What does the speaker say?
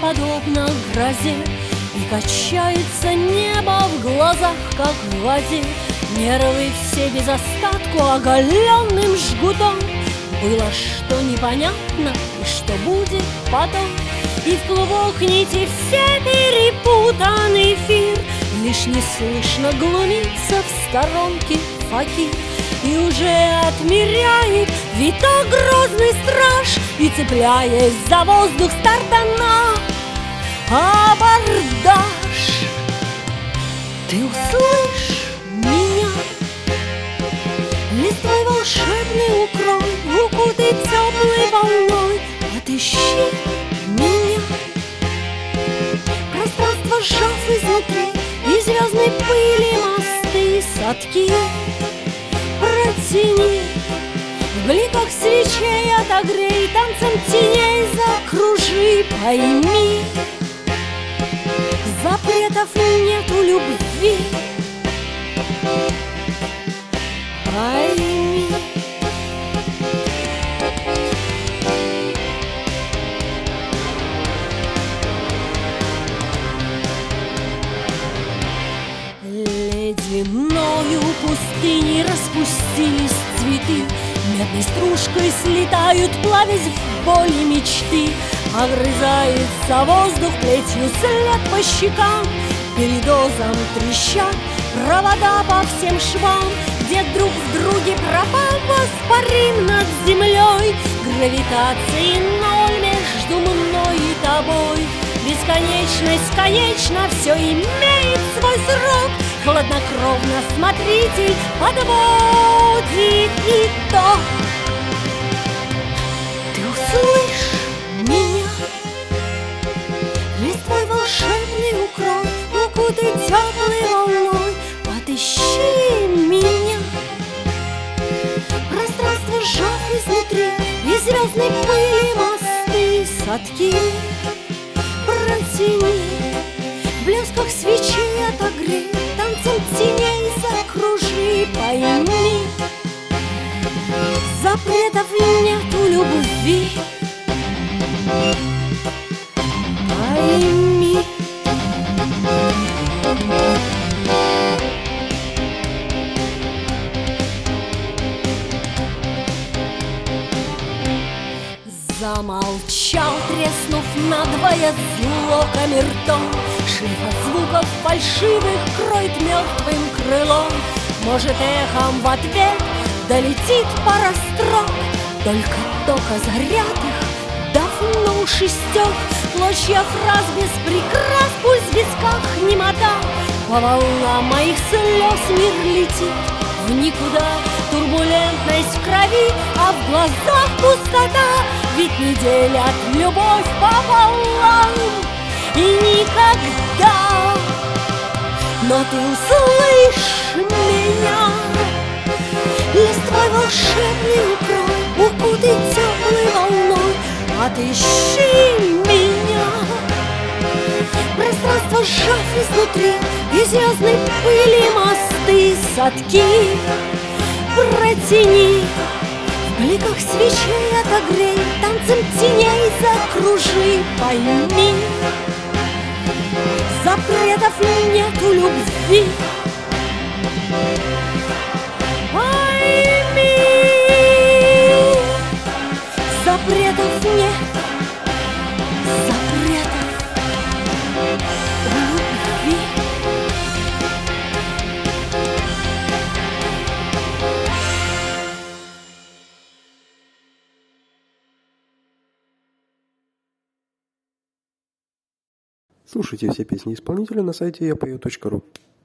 подобно грозе, и качается небо в глазах, как в воде. Нервы все без остатку оголенным жгутом. Было что непонятно и что будет потом. И в клубок нити все перепутан эфир. Лишь неслышно глумится в сторонке факир. И уже отмеряет виток грозный страж, и, цепляясь за воздух, старта на абордаж. Ты услышь меня, листвой волшебный укрой, укутай теплой волной, отыщи меня. Пространство сжав изнутри, и звездной пыли мосты садки протяни. В бликах свечей отогрей, танцем теней закружи, пойми, запретов нету любви. Пойми. Ледяною пустыней распустились цветы, медной стружкой слетают, плавясь в боли мечты. Огрызается воздух плетью след по щекам, передозом трещат провода по всем швам. Где друг в друге пропал, воспарим над землей. Гравитации ноль между мной и тобой. Бесконечность, конечно, все имеет свой срок. Хладнокровно смотритель подводит итог. Ты услышь меня, листвой волшебный укрой, укутай теплой волной, отыщи меня. Пространство сжав изнутри, и звездной пыли мосты садки протяни. В блесках свечей отогрей, танцем теней закружи, пойми, запретов нету любви. Пойми. Замолчал, треснув надвое злоками ртом. Шлейф от звуков фальшивых кроет мертвым крылом. Может, эхом в ответ долетит пара строк, только тока зарятых давно уж истек. Клочья фраз без прикрас, пусть в висках немота. По волнам моих слез мир летит в никуда. Турбулентность в крови, а в глазах пустота. Ведь не делят любовь пополам и никогда. Но ты услышь меня, листвой волшебный укрой, укутай теплой волной, отыщи меня. Пространство сжав изнутри, и звездной пыли мосты садки протяни. В бликах свечей отогрей, танцем теней закружи, пойми, запретов нету любви. Пойми, запретов нет, запретов любви. Слушайте все песни исполнителя на сайте yapeo.ru.